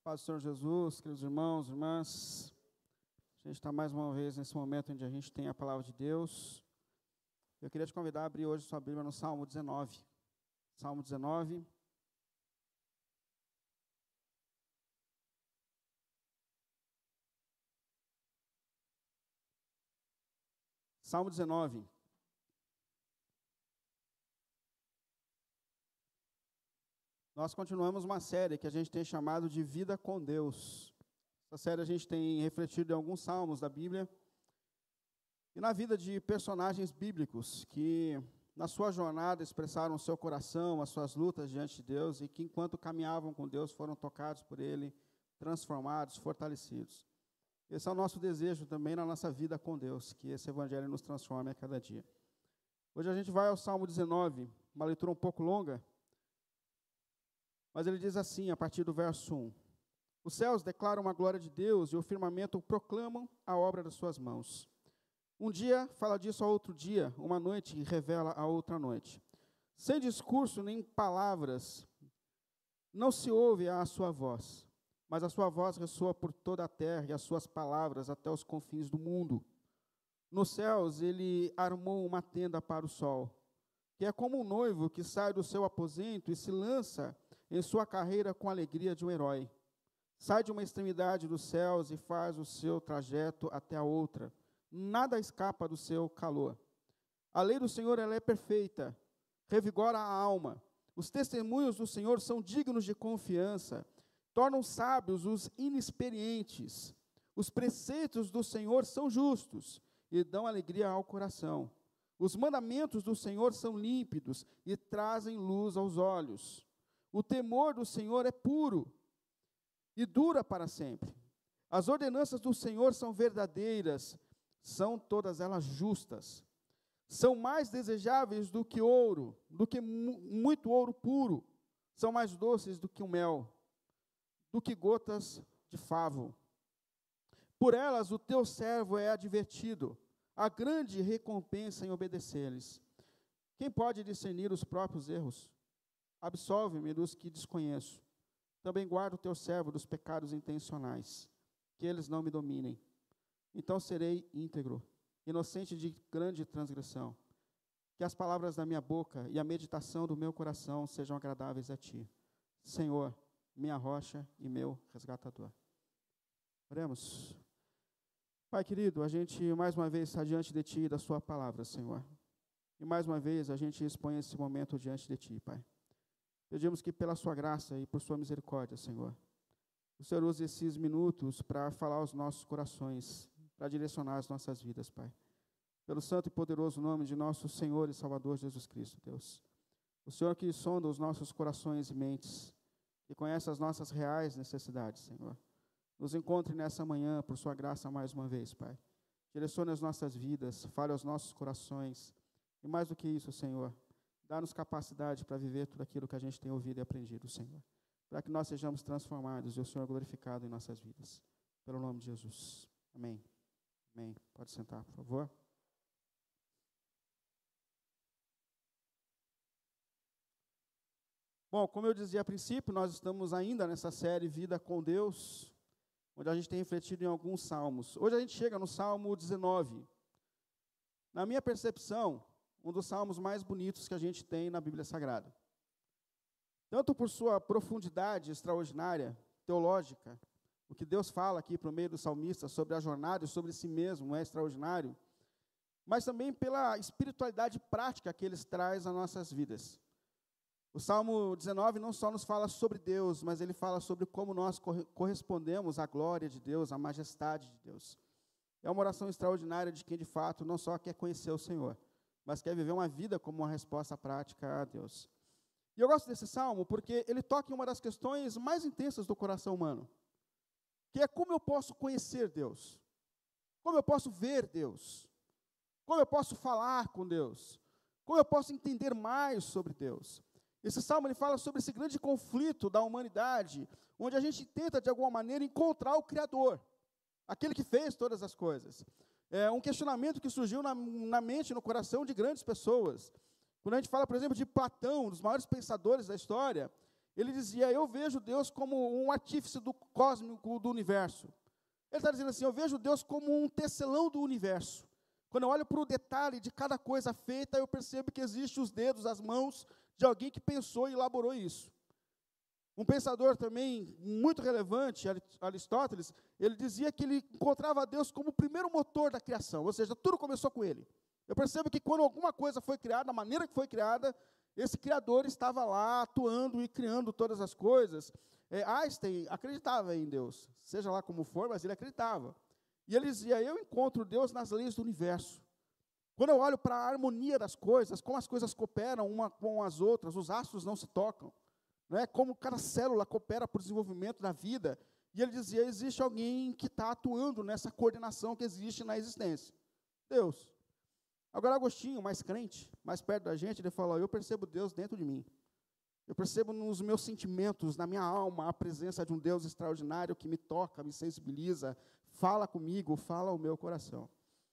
Paz do Senhor Jesus, queridos irmãos, irmãs, a gente está mais uma vez nesse momento onde a gente tem a palavra de Deus. Eu queria te convidar a abrir hoje sua Bíblia no Salmo 19. Salmo 19. Salmo 19. Nós continuamos uma série que a gente tem chamado de Vida com Deus. Essa série a gente tem refletido em alguns salmos da Bíblia e na vida de personagens bíblicos que, na sua jornada, expressaram o seu coração, as suas lutas diante de Deus e que, enquanto caminhavam com Deus, foram tocados por Ele, transformados, fortalecidos. Esse é o nosso desejo também na nossa vida com Deus, que esse Evangelho nos transforme a cada dia. Hoje a gente vai ao Salmo 19, uma leitura um pouco longa, mas ele diz assim, a partir do verso 1. Os céus declaram a glória de Deus e o firmamento proclamam a obra das suas mãos. Um dia fala disso a outro dia, uma noite revela a outra noite. Sem discurso nem palavras, não se ouve a sua voz, mas a sua voz ressoa por toda a terra e as suas palavras até os confins do mundo. Nos céus ele armou uma tenda para o sol, que é como um noivo que sai do seu aposento e se lança em sua carreira com a alegria de um herói. Sai de uma extremidade dos céus e faz o seu trajeto até a outra. Nada escapa do seu calor. A lei do Senhor ela é perfeita, revigora a alma. Os testemunhos do Senhor são dignos de confiança, tornam sábios os inexperientes. Os preceitos do Senhor são justos e dão alegria ao coração. Os mandamentos do Senhor são límpidos e trazem luz aos olhos. O temor do Senhor é puro e dura para sempre. As ordenanças do Senhor são verdadeiras, são todas elas justas. São mais desejáveis do que ouro, do que muito ouro puro. São mais doces do que o mel, do que gotas de favo. Por elas o teu servo é advertido. Há grande recompensa em obedecer-lhes. Quem pode discernir os próprios erros? Absolve-me dos que desconheço. Também guarda o teu servo dos pecados intencionais, que eles não me dominem. Então serei íntegro, inocente de grande transgressão. Que as palavras da minha boca e a meditação do meu coração sejam agradáveis a ti, Senhor, minha rocha e meu resgatador. Oremos. Pai querido, a gente mais uma vez está diante de ti e da sua palavra, Senhor. E mais uma vez a gente expõe esse momento diante de ti, Pai. Pedimos que pela sua graça e por sua misericórdia, Senhor, o Senhor use esses minutos para falar aos nossos corações, para direcionar as nossas vidas, Pai. Pelo santo e poderoso nome de nosso Senhor e Salvador Jesus Cristo, Deus. O Senhor que sonda os nossos corações e mentes, que conhece as nossas reais necessidades, Senhor. Nos encontre nessa manhã, por sua graça, mais uma vez, Pai. Direcione as nossas vidas, fale aos nossos corações. E mais do que isso, Senhor, dá-nos capacidade para viver tudo aquilo que a gente tem ouvido e aprendido, Senhor. Para que nós sejamos transformados e o Senhor glorificado em nossas vidas. Pelo nome de Jesus. Amém. Amém. Pode sentar, por favor. Bom, como eu dizia a princípio, nós estamos ainda nessa série Vida com Deus, onde a gente tem refletido em alguns salmos. Hoje a gente chega no Salmo 19. Na minha percepção, um dos salmos mais bonitos que a gente tem na Bíblia Sagrada. Tanto por sua profundidade extraordinária, teológica, o que Deus fala aqui por meio do salmista sobre a jornada e sobre si mesmo é extraordinário, mas também pela espiritualidade prática que eles traz às nossas vidas. O Salmo 19 não só nos fala sobre Deus, mas ele fala sobre como nós correspondemos à glória de Deus, à majestade de Deus. É uma oração extraordinária de quem, de fato, não só quer conhecer o Senhor, mas quer viver uma vida como uma resposta prática a Deus. E eu gosto desse salmo porque ele toca em uma das questões mais intensas do coração humano, que é como eu posso conhecer Deus, como eu posso ver Deus, como eu posso falar com Deus, como eu posso entender mais sobre Deus. Esse salmo ele fala sobre esse grande conflito da humanidade, onde a gente tenta, de alguma maneira, encontrar o Criador, aquele que fez todas as coisas. É um questionamento que surgiu na mente e no coração de grandes pessoas. Quando a gente fala, por exemplo, de Platão, um dos maiores pensadores da história, ele dizia, eu vejo Deus como um artífice do cósmico do universo. Ele está dizendo assim, eu vejo Deus como um tecelão do universo. Quando eu olho para o detalhe de cada coisa feita, eu percebo que existem os dedos, as mãos de alguém que pensou e elaborou isso. Um pensador também muito relevante, Aristóteles, ele dizia que ele encontrava Deus como o primeiro motor da criação, ou seja, tudo começou com ele. Eu percebo que quando alguma coisa foi criada, da maneira que foi criada, esse Criador estava lá atuando e criando todas as coisas. Einstein acreditava em Deus, seja lá como for, mas ele acreditava. E ele dizia, eu encontro Deus nas leis do universo. Quando eu olho para a harmonia das coisas, como as coisas cooperam uma com as outras, os astros não se tocam, né? Como cada célula coopera para o desenvolvimento da vida. E ele dizia, existe alguém que está atuando nessa coordenação que existe na existência. Deus. Agora, Agostinho, mais crente, mais perto da gente, ele falou, eu percebo Deus dentro de mim. Eu percebo nos meus sentimentos, na minha alma, a presença de um Deus extraordinário que me toca, me sensibiliza, fala comigo, fala ao meu coração.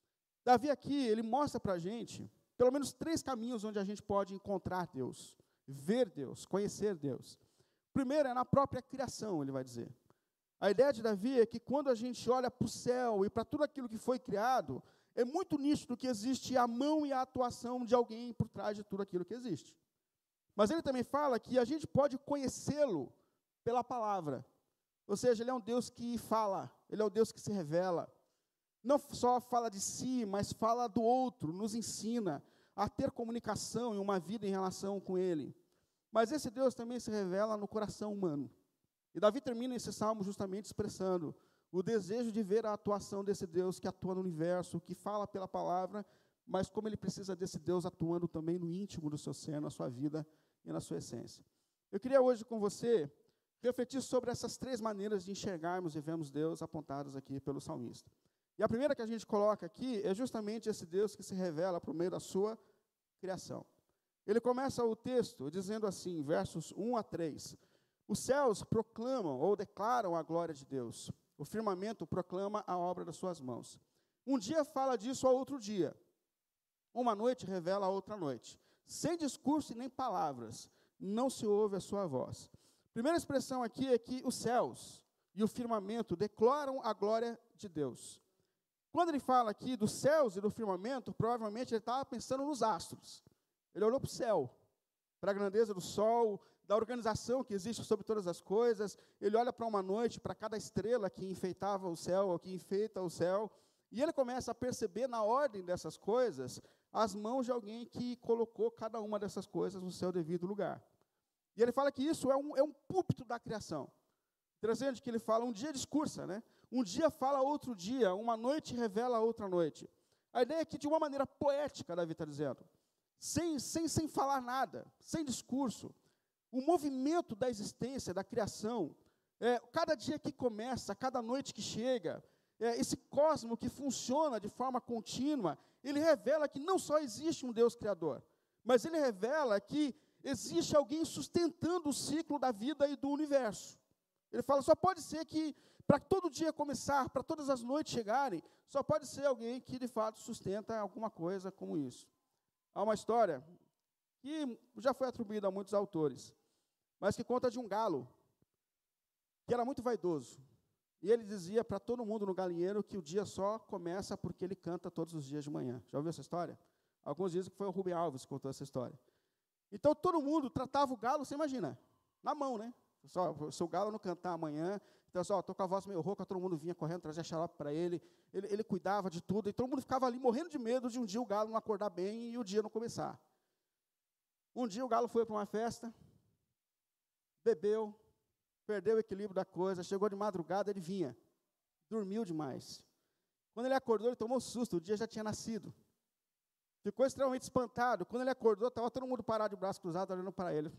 Davi aqui, ele mostra para a gente, pelo menos 3 caminhos onde a gente pode encontrar Deus, ver Deus, conhecer Deus. O primeiro é na própria criação, ele vai dizer. A ideia de Davi é que quando a gente olha para o céu e para tudo aquilo que foi criado, é muito nítido que existe a mão e a atuação de alguém por trás de tudo aquilo que existe. Mas ele também fala que a gente pode conhecê-lo pela palavra. Ou seja, ele é um Deus que fala, ele é um Deus que se revela. Não só fala de si, mas fala do outro, nos ensina a ter comunicação e uma vida em relação com ele. Mas esse Deus também se revela no coração humano. E Davi termina esse salmo justamente expressando o desejo de ver a atuação desse Deus que atua no universo, que fala pela palavra, mas como ele precisa desse Deus atuando também no íntimo do seu ser, na sua vida e na sua essência. Eu queria hoje com você refletir sobre essas 3 maneiras de enxergarmos e vermos Deus apontadas aqui pelo salmista. E a primeira que a gente coloca aqui é justamente esse Deus que se revela por meio da sua criação. Ele começa o texto dizendo assim, versos 1 a 3, os céus proclamam ou declaram a glória de Deus. O firmamento proclama a obra das suas mãos. Um dia fala disso a outro dia. Uma noite revela a outra noite. Sem discurso e nem palavras, não se ouve a sua voz. A primeira expressão aqui é que os céus e o firmamento declaram a glória de Deus. Quando ele fala aqui dos céus e do firmamento, provavelmente ele estava pensando nos astros. Ele olhou para o céu, para a grandeza do sol, da organização que existe sobre todas as coisas. Ele olha para uma noite, para cada estrela que enfeitava o céu, ou que enfeita o céu, e ele começa a perceber na ordem dessas coisas, as mãos de alguém que colocou cada uma dessas coisas no seu devido lugar. E ele fala que isso é um púlpito da criação. Interessante que ele fala, um dia discursa, né? Um dia fala outro dia, uma noite revela outra noite. A ideia é que, de uma maneira poética, Davi está dizendo, sem falar nada, sem discurso, o movimento da existência, da criação, cada dia que começa, cada noite que chega, esse cosmo que funciona de forma contínua, ele revela que não só existe um Deus criador, mas ele revela que existe alguém sustentando o ciclo da vida e do universo. Ele fala, só pode ser que, para todo dia começar, para todas as noites chegarem, só pode ser alguém que, de fato, sustenta alguma coisa como isso. Há uma história que já foi atribuída a muitos autores, mas que conta de um galo, que era muito vaidoso. E ele dizia para todo mundo no galinheiro que o dia só começa porque ele canta todos os dias de manhã. Já ouviu essa história? Alguns dizem que foi o Rubem Alves que contou essa história. Então, todo mundo tratava o galo, você imagina, na mão, né? Só, se o galo não cantar amanhã, então, estou com a voz meio rouca, todo mundo vinha correndo, trazia xarope para ele, ele cuidava de tudo, e todo mundo ficava ali morrendo de medo de um dia o galo não acordar bem e o dia não começar. Um dia o galo foi para uma festa, bebeu, perdeu o equilíbrio da coisa, chegou de madrugada, ele vinha, dormiu demais. Quando ele acordou, ele tomou susto, o dia já tinha nascido. Ficou extremamente espantado. Quando ele acordou, estava todo mundo parado de braço cruzado, olhando para ele.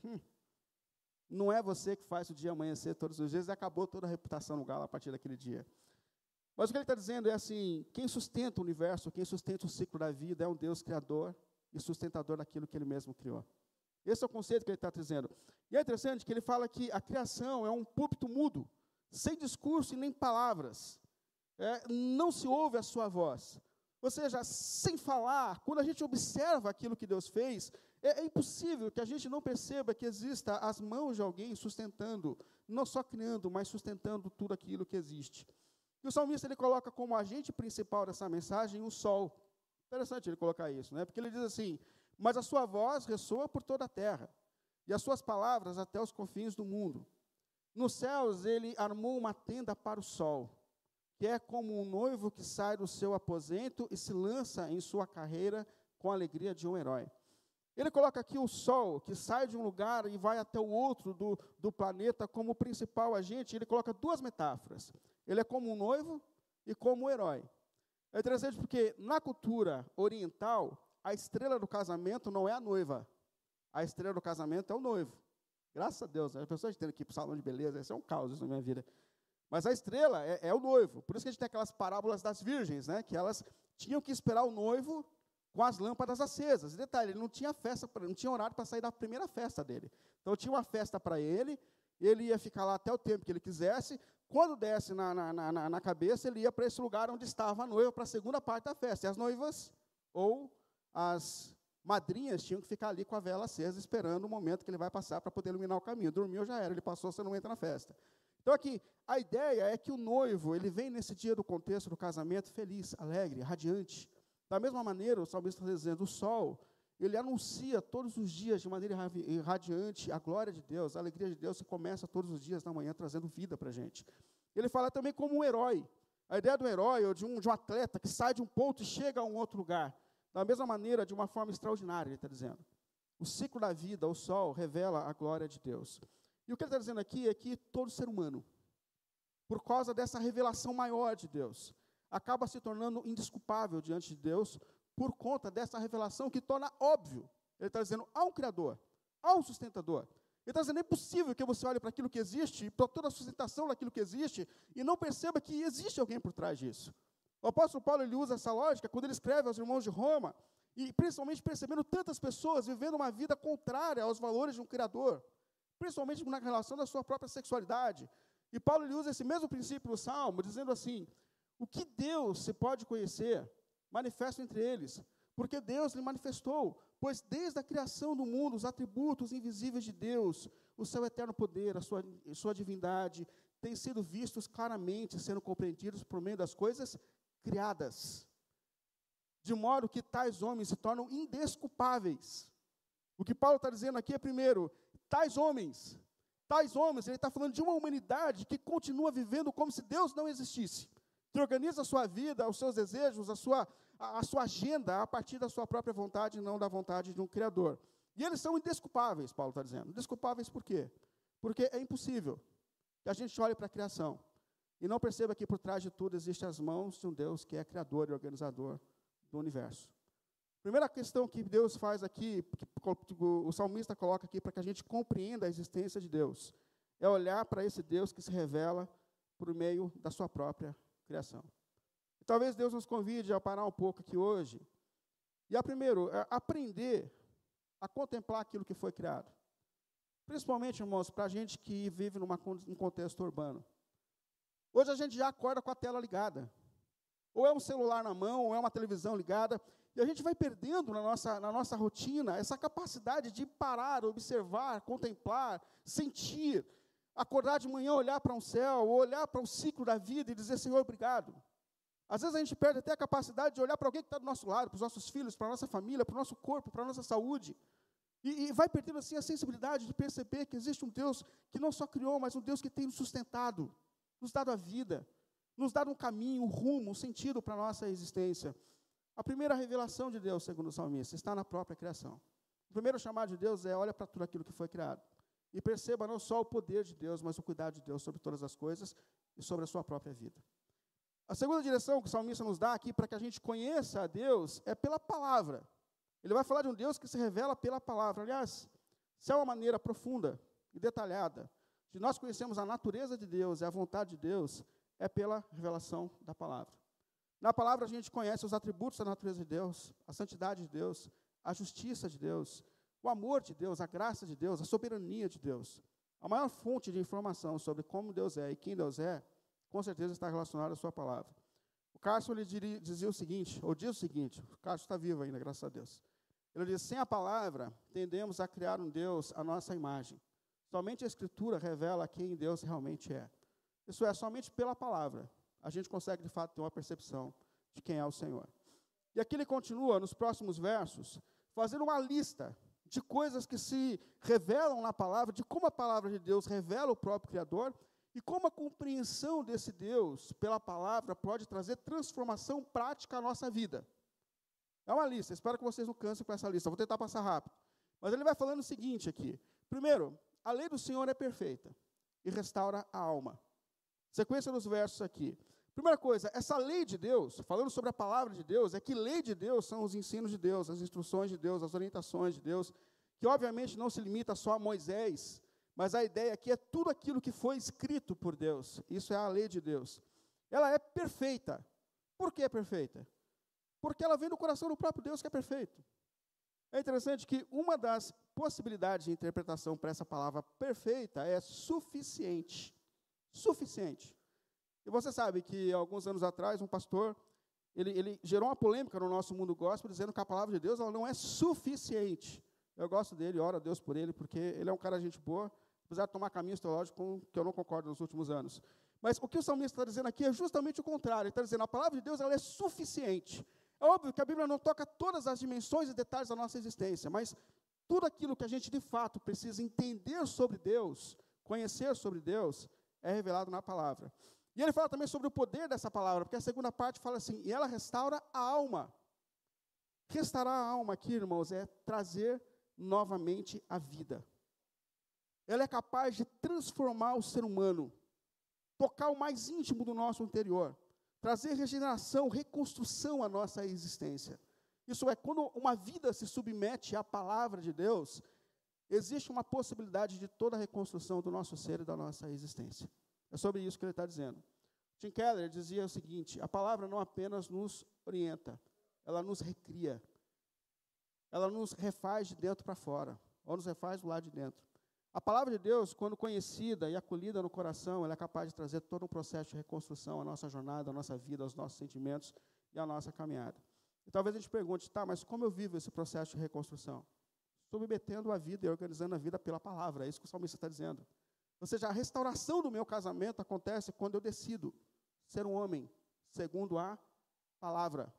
Não é você que faz o dia amanhecer todos os dias, e acabou toda a reputação do galo a partir daquele dia. Mas o que ele está dizendo é assim, quem sustenta o universo, quem sustenta o ciclo da vida é um Deus criador e sustentador daquilo que ele mesmo criou. Esse é o conceito que ele está dizendo. E é interessante que ele fala que a criação é um púlpito mudo, sem discurso e nem palavras. Não se ouve a sua voz. Ou seja, sem falar, quando a gente observa aquilo que Deus fez, é impossível que a gente não perceba que exista as mãos de alguém sustentando, não só criando, mas sustentando tudo aquilo que existe. E o salmista, ele coloca como agente principal dessa mensagem o sol. Interessante ele colocar isso, né? Porque ele diz assim, mas a sua voz ressoa por toda a terra, e as suas palavras até os confins do mundo. Nos céus ele armou uma tenda para o sol, que é como um noivo que sai do seu aposento e se lança em sua carreira com a alegria de um herói. Ele coloca aqui o sol, que sai de um lugar e vai até o outro do planeta como principal agente. Ele coloca duas metáforas. Ele é como um noivo e como um herói. É interessante porque, na cultura oriental, a estrela do casamento não é a noiva. A estrela do casamento é o noivo. Graças a Deus, as pessoas têm que ir para o salão de beleza, isso é um caos isso na minha vida. Mas a estrela é o noivo. Por isso que a gente tem aquelas parábolas das virgens, né? Que elas tinham que esperar o noivo com as lâmpadas acesas. E detalhe, ele não tinha festa, não tinha horário para sair da primeira festa dele. Então tinha uma festa para ele ia ficar lá até o tempo que ele quisesse. Quando desse na cabeça, ele ia para esse lugar onde estava a noiva, para a segunda parte da festa. E as noivas ou as madrinhas tinham que ficar ali com a vela acesa, esperando o momento que ele vai passar para poder iluminar o caminho. Dormiu, já era, ele passou, você não entra na festa. Então aqui, a ideia é que o noivo, ele vem nesse dia do contexto do casamento feliz, alegre, radiante. Da mesma maneira, o salmista está dizendo, o sol, ele anuncia todos os dias de maneira radiante a glória de Deus, a alegria de Deus que começa todos os dias da manhã trazendo vida para a gente. Ele fala também como um herói. A ideia do herói, ou de um atleta que sai de um ponto e chega a um outro lugar. Da mesma maneira, de uma forma extraordinária, ele está dizendo. O ciclo da vida, o sol, revela a glória de Deus. E o que ele está dizendo aqui é que todo ser humano, por causa dessa revelação maior de Deus, acaba se tornando indesculpável diante de Deus, por conta dessa revelação que torna óbvio. Ele está dizendo, há um Criador, há um sustentador. Ele está dizendo, é impossível que você olhe para aquilo que existe, para toda a sustentação daquilo que existe, e não perceba que existe alguém por trás disso. O apóstolo Paulo, ele usa essa lógica quando ele escreve aos irmãos de Roma, e principalmente percebendo tantas pessoas vivendo uma vida contrária aos valores de um Criador, principalmente na relação da sua própria sexualidade. E Paulo, ele usa esse mesmo princípio no Salmo, dizendo assim, o que Deus se pode conhecer, manifesta entre eles, porque Deus lhe manifestou, pois desde a criação do mundo, os atributos invisíveis de Deus, o seu eterno poder, a sua divindade, têm sido vistos claramente, sendo compreendidos por meio das coisas criadas, de modo que tais homens se tornam indesculpáveis. O que Paulo está dizendo aqui é, primeiro, tais homens, ele está falando de uma humanidade que continua vivendo como se Deus não existisse, que organiza a sua vida, os seus desejos, a sua agenda a partir da sua própria vontade e não da vontade de um Criador. E eles são indesculpáveis, Paulo está dizendo. Indesculpáveis por quê? Porque é impossível que a gente olhe para a criação e não perceba que por trás de tudo existem as mãos de um Deus que é criador e organizador do universo. Primeira questão que Deus faz aqui, que o salmista coloca aqui para que a gente compreenda a existência de Deus, é olhar para esse Deus que se revela por meio da sua própria criação. E talvez Deus nos convide a parar um pouco aqui hoje e, primeiro, aprender a contemplar aquilo que foi criado. Principalmente, irmãos, para a gente que vive num contexto urbano. Hoje a gente já acorda com a tela ligada. Ou é um celular na mão, ou é uma televisão ligada, e a gente vai perdendo na nossa rotina essa capacidade de parar, observar, contemplar, sentir, acordar de manhã, olhar para um céu, ou olhar para o ciclo da vida e dizer, Senhor, obrigado. Às vezes a gente perde até a capacidade de olhar para alguém que está do nosso lado, para os nossos filhos, para a nossa família, para o nosso corpo, para a nossa saúde, e vai perdendo assim a sensibilidade de perceber que existe um Deus que não só criou, mas um Deus que tem nos sustentado, nos dado a vida, nos dado um caminho, um rumo, um sentido para a nossa existência. A primeira revelação de Deus, segundo o salmista, está na própria criação. O primeiro chamado de Deus é, olha para tudo aquilo que foi criado. E perceba não só o poder de Deus, mas o cuidado de Deus sobre todas as coisas e sobre a sua própria vida. A segunda direção que o salmista nos dá aqui para que a gente conheça a Deus é pela palavra. Ele vai falar de um Deus que se revela pela palavra. Aliás, se é uma maneira profunda e detalhada de nós conhecermos a natureza de Deus e a vontade de Deus, é pela revelação da palavra. Na palavra a gente conhece os atributos da natureza de Deus, a santidade de Deus, a justiça de Deus, o amor de Deus, a graça de Deus, a soberania de Deus. A maior fonte de informação sobre como Deus é e quem Deus é, com certeza está relacionada à sua palavra. Carson ele dizia o seguinte, ou diz o seguinte, o Carson está vivo ainda, graças a Deus. Ele diz, sem a palavra, tendemos a criar um Deus à nossa imagem. Somente a Escritura revela quem Deus realmente é. Isso é, somente pela palavra, a gente consegue, de fato, ter uma percepção de quem é o Senhor. E aqui ele continua, nos próximos versos, fazendo uma lista de coisas que se revelam na palavra, de como a palavra de Deus revela o próprio Criador, e como a compreensão desse Deus, pela palavra, pode trazer transformação prática à nossa vida. É uma lista, espero que vocês não cansem com essa lista, vou tentar passar rápido. Mas ele vai falando o seguinte aqui. Primeiro, a lei do Senhor é perfeita e restaura a alma. Sequência dos versos aqui. Primeira coisa, essa lei de Deus, falando sobre a palavra de Deus, é que lei de Deus são os ensinos de Deus, as instruções de Deus, as orientações de Deus, que obviamente não se limita só a Moisés, mas a ideia aqui é tudo aquilo que foi escrito por Deus. Isso é a lei de Deus. Ela é perfeita. Por que é perfeita? Porque ela vem do coração do próprio Deus, que é perfeito. É interessante que uma das possibilidades de interpretação para essa palavra perfeita é suficiente. Suficiente. E você sabe que, alguns anos atrás, um pastor, ele gerou uma polêmica no nosso mundo gospel, dizendo que a palavra de Deus ela não é suficiente. Eu gosto dele, oro a Deus por ele, porque ele é um cara de gente boa, apesar de tomar caminhos teológicos que eu não concordo nos últimos anos. Mas o que o salmista está dizendo aqui é justamente o contrário. Ele está dizendo, a palavra de Deus ela é suficiente. É óbvio que a Bíblia não toca todas as dimensões e detalhes da nossa existência, mas tudo aquilo que a gente, de fato, precisa entender sobre Deus, conhecer sobre Deus, é revelado na palavra. E ele fala também sobre o poder dessa palavra, porque a segunda parte fala assim, e ela restaura a alma. Restaurar a alma aqui, irmãos, é trazer novamente a vida. Ela é capaz de transformar o ser humano, tocar o mais íntimo do nosso interior, trazer regeneração, reconstrução à nossa existência. Isso é, quando uma vida se submete à palavra de Deus, existe uma possibilidade de toda a reconstrução do nosso ser e da nossa existência. É sobre isso que ele está dizendo. Tim Keller dizia o seguinte, a palavra não apenas nos orienta, ela nos recria. Ela nos refaz de dentro para fora, ou nos refaz do lado de dentro. A palavra de Deus, quando conhecida e acolhida no coração, ela é capaz de trazer todo um processo de reconstrução à nossa jornada, à nossa vida, aos nossos sentimentos e à nossa caminhada. E talvez a gente pergunte, tá, mas como eu vivo esse processo de reconstrução? Submetendo a vida e organizando a vida pela palavra, é isso que o salmista está dizendo. Ou seja, a restauração do meu casamento acontece quando eu decido ser um homem, segundo a palavra.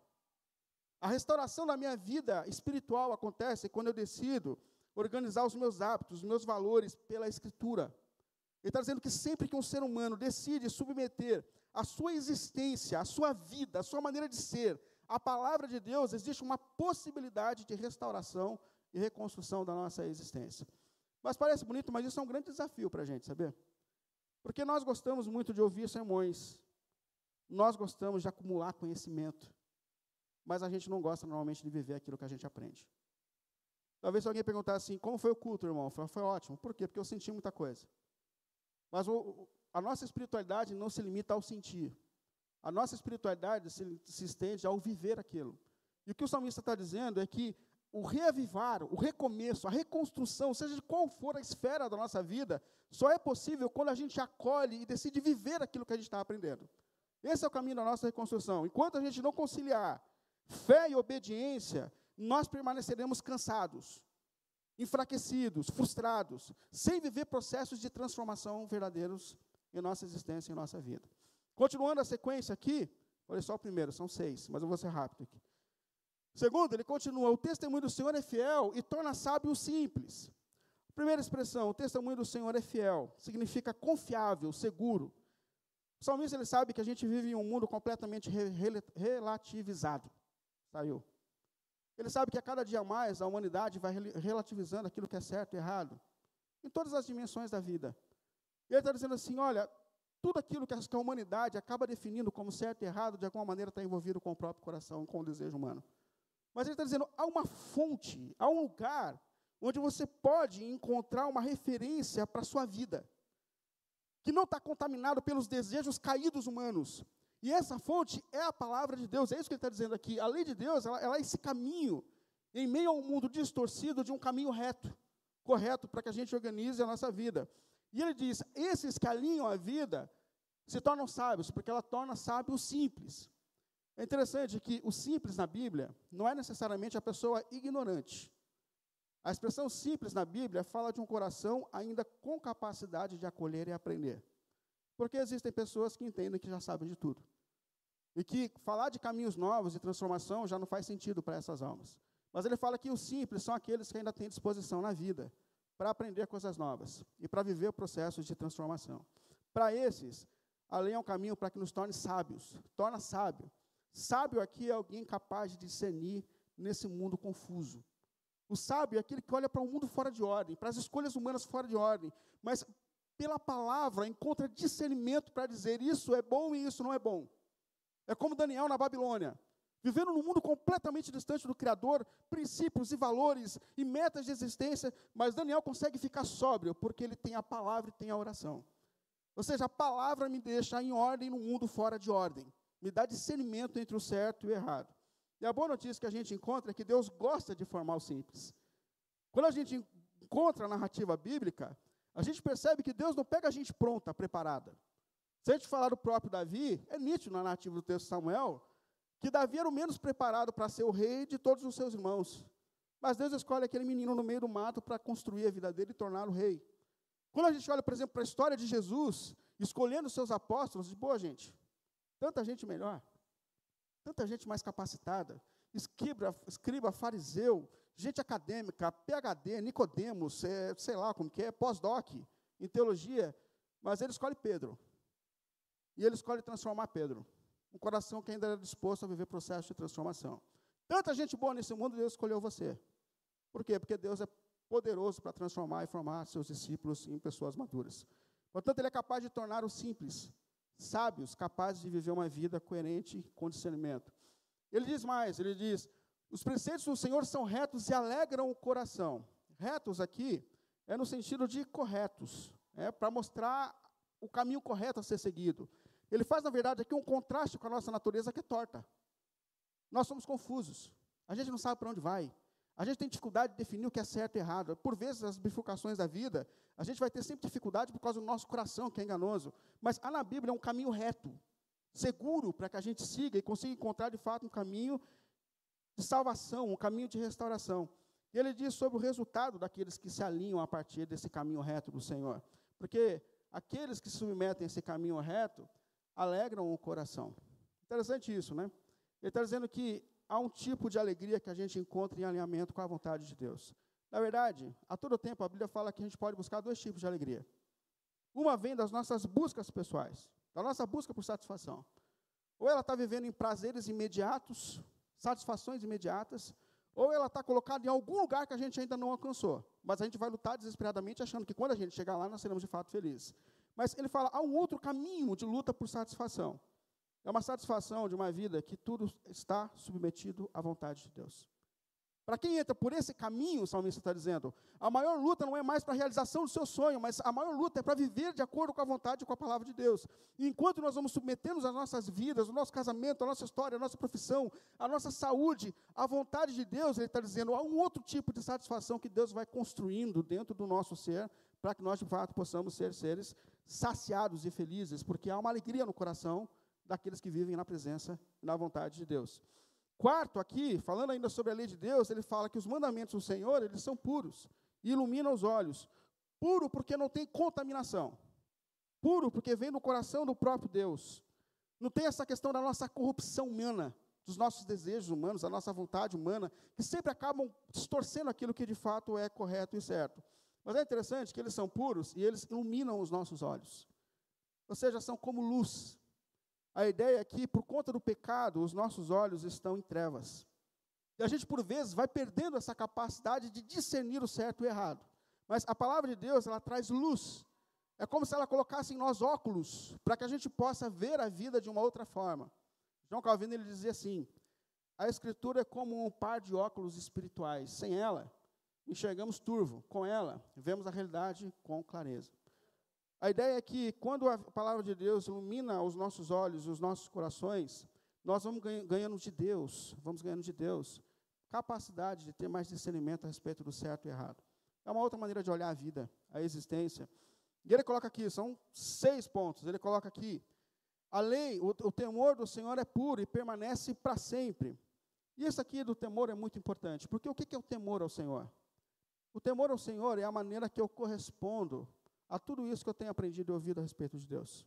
A restauração da minha vida espiritual acontece quando eu decido organizar os meus hábitos, os meus valores pela Escritura. Ele está dizendo que sempre que um ser humano decide submeter a sua existência, a sua vida, a sua maneira de ser, à palavra de Deus, existe uma possibilidade de restauração e reconstrução da nossa existência. Mas parece bonito, mas isso é um grande desafio para a gente, saber? Porque nós gostamos muito de ouvir sermões, nós gostamos de acumular conhecimento, mas a gente não gosta normalmente de viver aquilo que a gente aprende. Talvez se alguém perguntar assim, como foi o culto, irmão? Eu falo, foi ótimo. Por quê? Porque eu senti muita coisa. Mas a nossa espiritualidade não se limita ao sentir. A nossa espiritualidade se estende ao viver aquilo. E o que o salmista está dizendo é que o reavivar, o recomeço, a reconstrução, seja de qual for a esfera da nossa vida, só é possível quando a gente acolhe e decide viver aquilo que a gente está aprendendo. Esse é o caminho da nossa reconstrução. Enquanto a gente não conciliar fé e obediência, nós permaneceremos cansados, enfraquecidos, frustrados, sem viver processos de transformação verdadeiros em nossa existência, em nossa vida. Continuando a sequência aqui, olha só o primeiro, são 6, mas eu vou ser rápido aqui. Segundo, ele continua, o testemunho do Senhor é fiel e torna sábio o simples. Primeira expressão, o testemunho do Senhor é fiel, significa confiável, seguro. O salmista, ele sabe que a gente vive em um mundo completamente relativizado. Saiu. Ele sabe que a cada dia mais a humanidade vai relativizando aquilo que é certo e errado, em todas as dimensões da vida. E ele está dizendo assim, olha, tudo aquilo que a humanidade acaba definindo como certo e errado, de alguma maneira está envolvido com o próprio coração, com o desejo humano. Mas ele está dizendo, há uma fonte, há um lugar onde você pode encontrar uma referência para a sua vida, que não está contaminado pelos desejos caídos humanos. E essa fonte é a palavra de Deus, é isso que ele está dizendo aqui. A lei de Deus, ela é esse caminho, em meio a um mundo distorcido, de um caminho reto, correto, para que a gente organize a nossa vida. E ele diz, esses que alinham a vida, se tornam sábios, porque ela torna sábio o simples. É interessante que o simples na Bíblia não é necessariamente a pessoa ignorante. A expressão simples na Bíblia fala de um coração ainda com capacidade de acolher e aprender. Porque existem pessoas que entendem que já sabem de tudo. E que falar de caminhos novos e transformação já não faz sentido para essas almas. Mas ele fala que os simples são aqueles que ainda têm disposição na vida para aprender coisas novas e para viver o processo de transformação. Para esses, a lei é um caminho para que nos torne sábios. Torna sábio. Sábio aqui é alguém capaz de discernir nesse mundo confuso. O sábio é aquele que olha para um mundo fora de ordem, para as escolhas humanas fora de ordem, mas pela palavra encontra discernimento para dizer isso é bom e isso não é bom. É como Daniel na Babilônia, vivendo num mundo completamente distante do Criador, princípios e valores e metas de existência, mas Daniel consegue ficar sóbrio, porque ele tem a palavra e tem a oração. Ou seja, a palavra me deixa em ordem no mundo fora de ordem, me dá discernimento entre o certo e o errado. E a boa notícia que a gente encontra é que Deus gosta de formar o simples. Quando a gente encontra a narrativa bíblica, a gente percebe que Deus não pega a gente pronta, preparada. Se a gente falar do próprio Davi, é nítido na narrativa do texto de Samuel, que Davi era o menos preparado para ser o rei de todos os seus irmãos. Mas Deus escolhe aquele menino no meio do mato para construir a vida dele e torná-lo rei. Quando a gente olha, por exemplo, para a história de Jesus, escolhendo os seus apóstolos, diz, boa gente, tanta gente melhor, tanta gente mais capacitada, escriba, fariseu, gente acadêmica, PhD, Nicodemos, sei lá como que é, pós-doc, em teologia, mas ele escolhe Pedro. E ele escolhe transformar Pedro. Um coração que ainda era disposto a viver processo de transformação. Tanta gente boa nesse mundo, Deus escolheu você. Por quê? Porque Deus é poderoso para transformar e formar seus discípulos em pessoas maduras. Portanto, Ele é capaz de tornar os simples sábios, capazes de viver uma vida coerente com discernimento. Ele diz mais, ele diz, os preceitos do Senhor são retos e alegram o coração. Retos aqui é no sentido de corretos, para mostrar o caminho correto a ser seguido. Ele faz, na verdade, aqui um contraste com a nossa natureza que é torta. Nós somos confusos, a gente não sabe para onde vai, a gente tem dificuldade de definir o que é certo e errado. Por vezes, as bifurcações da vida, a gente vai ter sempre dificuldade por causa do nosso coração, que é enganoso. Mas na Bíblia é um caminho reto, seguro, para que a gente siga e consiga encontrar, de fato, um caminho de salvação, um caminho de restauração. E ele diz sobre o resultado daqueles que se alinham a partir desse caminho reto do Senhor. Porque aqueles que se submetem a esse caminho reto, alegram o coração. Interessante isso, né? Ele está dizendo que há um tipo de alegria que a gente encontra em alinhamento com a vontade de Deus. Na verdade, a todo tempo a Bíblia fala que a gente pode buscar dois tipos de alegria. Uma vem das nossas buscas pessoais, da nossa busca por satisfação. Ou ela está vivendo em prazeres imediatos, satisfações imediatas, ou ela está colocada em algum lugar que a gente ainda não alcançou. Mas a gente vai lutar desesperadamente achando que quando a gente chegar lá, nós seremos de fato felizes. Mas ele fala, há um outro caminho de luta por satisfação. É uma satisfação de uma vida que tudo está submetido à vontade de Deus. Para quem entra por esse caminho, o salmista está dizendo, a maior luta não é mais para a realização do seu sonho, mas a maior luta é para viver de acordo com a vontade e com a palavra de Deus. E enquanto nós vamos submetendo as nossas vidas, o nosso casamento, a nossa história, a nossa profissão, a nossa saúde, à vontade de Deus, ele está dizendo, há um outro tipo de satisfação que Deus vai construindo dentro do nosso ser, para que nós, de fato, possamos ser seres saciados e felizes, porque há uma alegria no coração daqueles que vivem na presença e na vontade de Deus. Quarto, aqui, falando ainda sobre a lei de Deus, ele fala que os mandamentos do Senhor, eles são puros, e iluminam os olhos. Puro porque não tem contaminação. Puro porque vem do coração do próprio Deus. Não tem essa questão da nossa corrupção humana, dos nossos desejos humanos, da nossa vontade humana, que sempre acabam distorcendo aquilo que de fato é correto e certo. Mas é interessante que eles são puros e eles iluminam os nossos olhos. Ou seja, são como luz. A ideia é que, por conta do pecado, os nossos olhos estão em trevas. E a gente, por vezes, vai perdendo essa capacidade de discernir o certo e o errado. Mas a palavra de Deus, ela traz luz. É como se ela colocasse em nós óculos, para que a gente possa ver a vida de uma outra forma. João Calvino, ele dizia assim, a Escritura é como um par de óculos espirituais. Sem ela, enxergamos turvo. Com ela, vemos a realidade com clareza. A ideia é que, quando a palavra de Deus ilumina os nossos olhos, os nossos corações, nós vamos ganhando de Deus, capacidade de ter mais discernimento a respeito do certo e errado. É uma outra maneira de olhar a vida, a existência. E ele coloca aqui, são 6 pontos, ele coloca aqui, A lei, o temor do Senhor é puro e permanece para sempre. E isso aqui do temor é muito importante, porque o que é o temor ao Senhor? O temor ao Senhor é a maneira que eu correspondo a tudo isso que eu tenho aprendido e ouvido a respeito de Deus.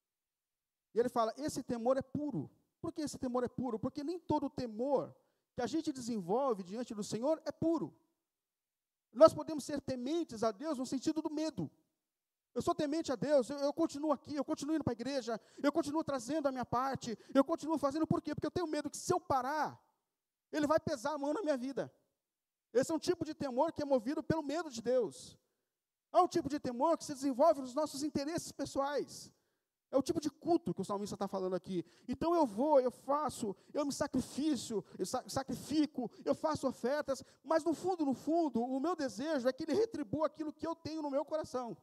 E ele fala, esse temor é puro. Por que esse temor é puro? Porque nem todo temor que a gente desenvolve diante do Senhor é puro. Nós podemos ser tementes a Deus no sentido do medo. Eu sou temente a Deus, eu continuo aqui, eu continuo indo para a igreja, eu continuo trazendo a minha parte, eu continuo fazendo por quê? Porque eu tenho medo que se eu parar, ele vai pesar a mão na minha vida. Esse é um tipo de temor que é movido pelo medo de Deus. É um tipo de temor que se desenvolve nos nossos interesses pessoais. É o tipo de culto que o salmista está falando aqui. Então eu vou, eu faço, eu me sacrifico, eu faço ofertas, mas no fundo, o meu desejo é que ele retribua aquilo que eu tenho no meu coração.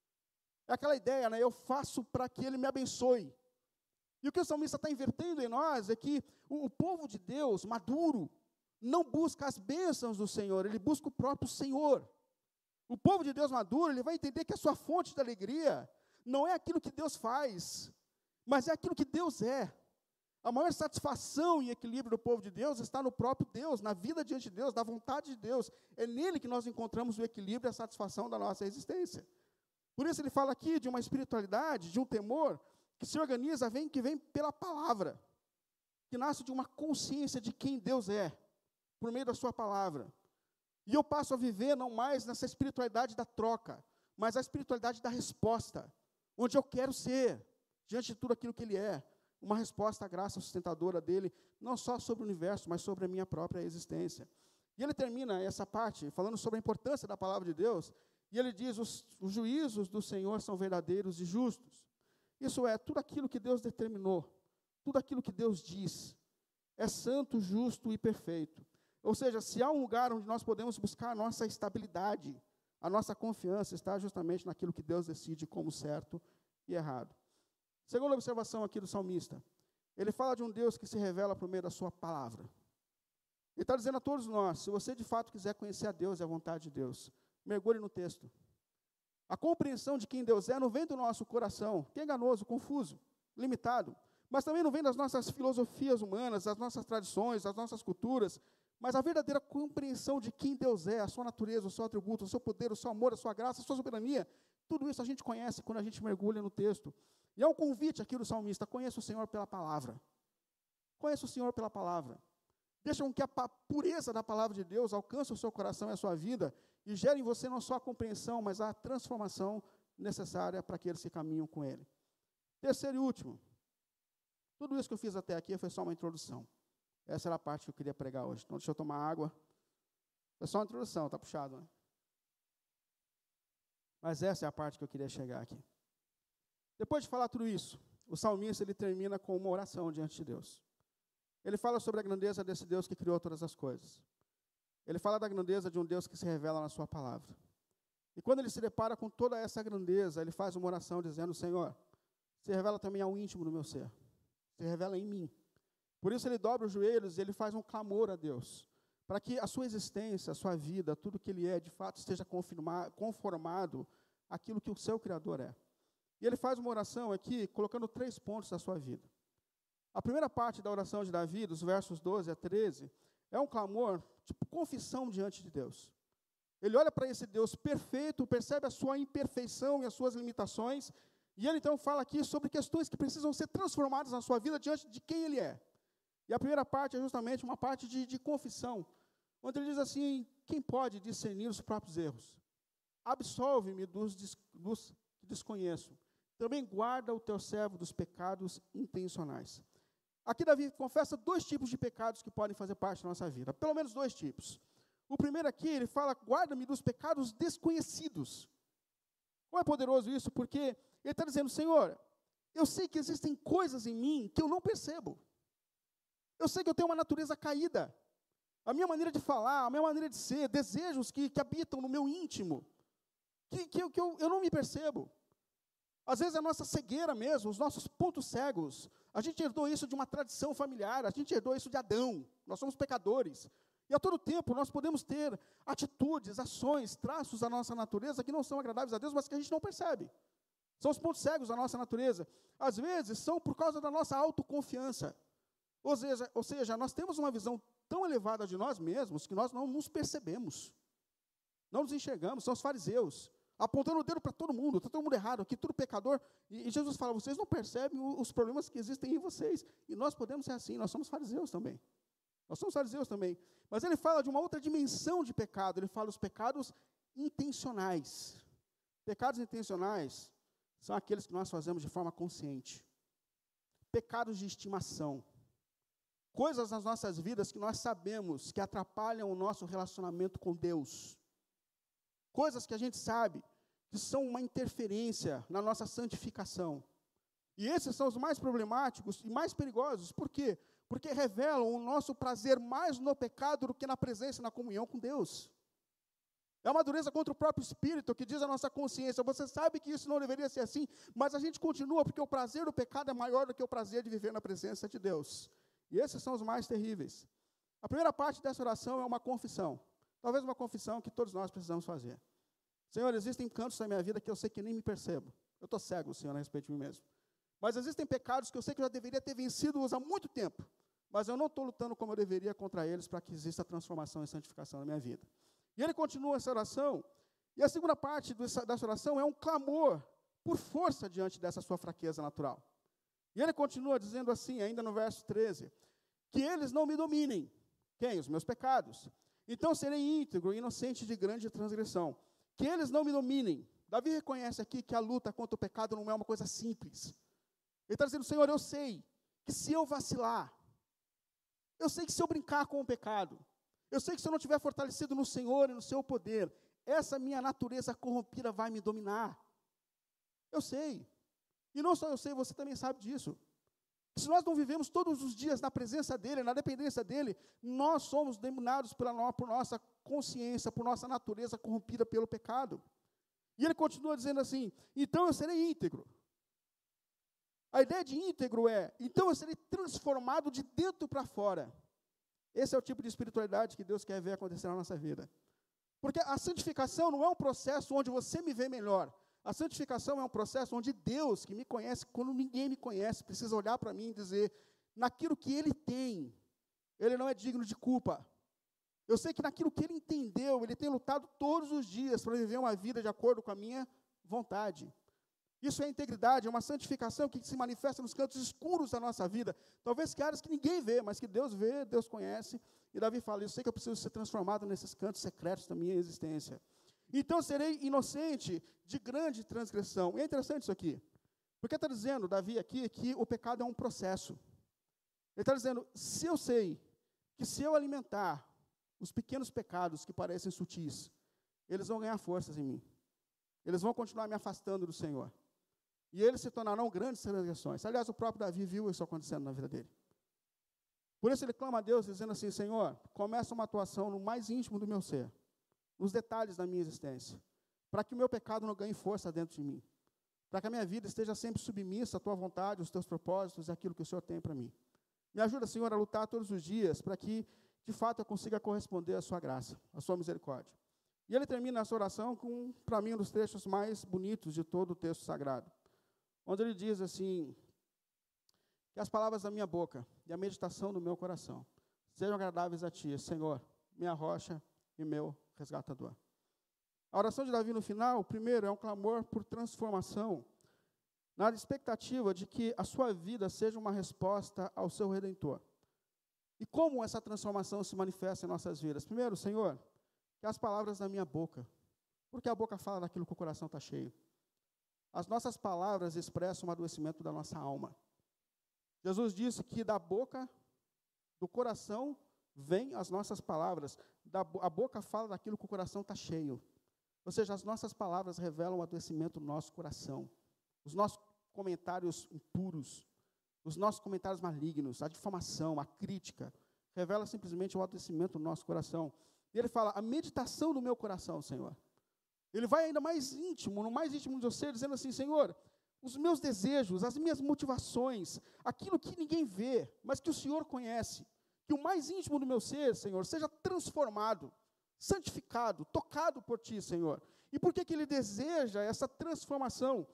É aquela ideia, né? Eu faço para que ele me abençoe. E o que o salmista está invertendo em nós é que o povo de Deus, maduro, não busca as bênçãos do Senhor, ele busca o próprio Senhor. O povo de Deus maduro, ele vai entender que a sua fonte de alegria não é aquilo que Deus faz, mas é aquilo que Deus é. A maior satisfação e equilíbrio do povo de Deus está no próprio Deus, na vida diante de Deus, na vontade de Deus. É nele que nós encontramos o equilíbrio e a satisfação da nossa existência. Por isso ele fala aqui de uma espiritualidade, de um temor, que se organiza, que vem pela palavra, que nasce de uma consciência de quem Deus é, por meio da sua palavra. E eu passo a viver não mais nessa espiritualidade da troca, mas a espiritualidade da resposta, onde eu quero ser, diante de tudo aquilo que Ele é, uma resposta à graça sustentadora dEle, não só sobre o universo, mas sobre a minha própria existência. E ele termina essa parte falando sobre a importância da palavra de Deus, e ele diz, os juízos do Senhor são verdadeiros e justos. Isso é, tudo aquilo que Deus determinou, tudo aquilo que Deus diz, é santo, justo e perfeito. Ou seja, se há um lugar onde nós podemos buscar a nossa estabilidade, a nossa confiança está justamente naquilo que Deus decide como certo e errado. Segunda observação aqui do salmista, ele fala de um Deus que se revela por meio da sua palavra. Ele está dizendo a todos nós, se você de fato quiser conhecer a Deus e a vontade de Deus, mergulhe no texto. A compreensão de quem Deus é não vem do nosso coração, que é enganoso, confuso, limitado, mas também não vem das nossas filosofias humanas, das nossas tradições, das nossas culturas, mas a verdadeira compreensão de quem Deus é, a sua natureza, o seu atributo, o seu poder, o seu amor, a sua graça, a sua soberania, tudo isso a gente conhece quando a gente mergulha no texto. E é um convite aqui do salmista, conheça o Senhor pela palavra. Conheça o Senhor pela palavra. Deixa com que a pureza da palavra de Deus alcance o seu coração e a sua vida e gere em você não só a compreensão, mas a transformação necessária para aqueles que caminham com Ele. Terceiro e último, tudo isso que eu fiz até aqui foi só uma introdução. Essa era a parte que eu queria pregar hoje. Então, deixa eu tomar água. É só uma introdução, está puxado, né? Mas essa é a parte que eu queria chegar aqui. Depois de falar tudo isso, o salmista ele termina com uma oração diante de Deus. Ele fala sobre a grandeza desse Deus que criou todas as coisas. Ele fala da grandeza de um Deus que se revela na sua palavra. E quando ele se depara com toda essa grandeza, ele faz uma oração dizendo, Senhor, se revela também ao íntimo do meu ser. Se revela em mim. Por isso ele dobra os joelhos e ele faz um clamor a Deus, para que a sua existência, a sua vida, tudo que ele é, de fato, esteja conformado àquilo que o seu Criador é. E ele faz uma oração aqui, colocando 3 pontos da sua vida. A primeira parte da oração de Davi, dos versos 12 a 13, é um clamor, tipo confissão diante de Deus. Ele olha para esse Deus perfeito, percebe a sua imperfeição e as suas limitações, e ele então fala aqui sobre questões que precisam ser transformadas na sua vida diante de quem ele é. E a primeira parte é justamente uma parte de confissão, onde ele diz assim, quem pode discernir os próprios erros? Absolve-me dos que desconheço. Também guarda o teu servo dos pecados intencionais. Aqui Davi confessa 2 tipos de pecados que podem fazer parte da nossa vida, pelo menos 2 tipos. O primeiro aqui, ele fala, guarda-me dos pecados desconhecidos. Como é poderoso isso? Porque ele está dizendo, Senhor, eu sei que existem coisas em mim que eu não percebo. Eu sei que eu tenho uma natureza caída. A minha maneira de falar, a minha maneira de ser, desejos que habitam no meu íntimo, que eu não me percebo. Às vezes é a nossa cegueira mesmo, os nossos pontos cegos. A gente herdou isso de uma tradição familiar, a gente herdou isso de Adão. Nós somos pecadores. E a todo tempo nós podemos ter atitudes, ações, traços da nossa natureza que não são agradáveis a Deus, mas que a gente não percebe. São os pontos cegos da nossa natureza. Às vezes, são por causa da nossa autoconfiança. Ou seja, nós temos uma visão tão elevada de nós mesmos que nós não nos percebemos. Não nos enxergamos. São os fariseus, apontando o dedo para todo mundo. Está todo mundo errado aqui, tudo pecador. E Jesus fala, vocês não percebem os problemas que existem em vocês. E nós podemos ser assim, nós somos fariseus também. Nós somos fariseus também. Mas ele fala de uma outra dimensão de pecado. Ele fala os pecados intencionais. Pecados intencionais são aqueles que nós fazemos de forma consciente. Pecados de estimação. Coisas nas nossas vidas que nós sabemos que atrapalham o nosso relacionamento com Deus. Coisas que a gente sabe que são uma interferência na nossa santificação. E esses são os mais problemáticos e mais perigosos. Por quê? Porque revelam o nosso prazer mais no pecado do que na presença e na comunhão com Deus. É uma dureza contra o próprio Espírito, que diz a nossa consciência, você sabe que isso não deveria ser assim, mas a gente continua, porque o prazer do pecado é maior do que o prazer de viver na presença de Deus. E esses são os mais terríveis. A primeira parte dessa oração é uma confissão. Talvez uma confissão que todos nós precisamos fazer. Senhor, existem cantos na minha vida que eu sei que nem me percebo. Eu estou cego, Senhor, a respeito de mim mesmo. Mas existem pecados que eu sei que eu já deveria ter vencido há muito tempo, mas eu não estou lutando como eu deveria contra eles para que exista transformação e santificação na minha vida. E ele continua essa oração, e a segunda parte dessa oração é um clamor por força diante dessa sua fraqueza natural. E ele continua dizendo assim, ainda no verso 13, que eles não me dominem. Quem? Os meus pecados. Então serei íntegro e inocente de grande transgressão. Que eles não me dominem. Davi reconhece aqui que a luta contra o pecado não é uma coisa simples. Ele está dizendo, Senhor, eu sei que se eu vacilar, eu sei que se eu brincar com o pecado, eu sei que se eu não estiver fortalecido no Senhor e no seu poder, essa minha natureza corrompida vai me dominar. Eu sei. E não só eu sei, você também sabe disso. Se nós não vivemos todos os dias na presença dEle, na dependência dEle, nós somos dominados por nossa consciência, por nossa natureza corrompida pelo pecado. E ele continua dizendo assim, então eu serei íntegro. A ideia de íntegro é, então eu serei transformado de dentro para fora. Esse é o tipo de espiritualidade que Deus quer ver acontecer na nossa vida. Porque a santificação não é um processo onde você me vê melhor. A santificação é um processo onde Deus, que me conhece quando ninguém me conhece, precisa olhar para mim e dizer, naquilo que Ele tem, Ele não é digno de culpa. Eu sei que naquilo que Ele entendeu, Ele tem lutado todos os dias para viver uma vida de acordo com a minha vontade. Isso é integridade, é uma santificação que se manifesta nos cantos escuros da nossa vida. Talvez que áreas que ninguém vê, mas que Deus vê, Deus conhece. E Davi fala, eu sei que eu preciso ser transformado nesses cantos secretos da minha existência. Então serei inocente de grande transgressão. E é interessante isso aqui. Porque está dizendo, Davi aqui, que o pecado é um processo. Ele está dizendo, se eu sei que se eu alimentar os pequenos pecados que parecem sutis, eles vão ganhar forças em mim. Eles vão continuar me afastando do Senhor. E eles se tornarão grandes transgressões. Aliás, o próprio Davi viu isso acontecendo na vida dele. Por isso ele clama a Deus, dizendo assim, Senhor, começa uma atuação no mais íntimo do meu ser, nos detalhes da minha existência, para que o meu pecado não ganhe força dentro de mim, para que a minha vida esteja sempre submissa à Tua vontade, aos Teus propósitos e aquilo que o Senhor tem para mim. Me ajuda, Senhor, a lutar todos os dias, para que, de fato, eu consiga corresponder à Sua graça, à Sua misericórdia. E ele termina essa oração com, para mim, um dos trechos mais bonitos de todo o texto sagrado, onde ele diz assim, que as palavras da minha boca e a meditação do meu coração sejam agradáveis a Ti, Senhor, minha rocha e meu resgatador. A oração de Davi no final, primeiro, é um clamor por transformação, na expectativa de que a sua vida seja uma resposta ao seu Redentor. E como essa transformação se manifesta em nossas vidas? Primeiro, Senhor, que as palavras da minha boca, porque a boca fala daquilo que o coração está cheio. As nossas palavras expressam o adoecimento da nossa alma. Jesus disse que da boca, do coração, vêm as nossas palavras. A boca fala daquilo que o coração está cheio. Ou seja, as nossas palavras revelam o adoecimento do nosso coração. Os nossos comentários impuros, os nossos comentários malignos, a difamação, a crítica, revela simplesmente o adoecimento do nosso coração. E ele fala, a meditação do meu coração, Senhor. Ele vai ainda mais íntimo, no mais íntimo de você, dizendo assim, Senhor, os meus desejos, as minhas motivações, aquilo que ninguém vê, mas que o Senhor conhece, que o mais íntimo do meu ser, Senhor, seja transformado, santificado, tocado por Ti, Senhor. E por que ele deseja essa transformação?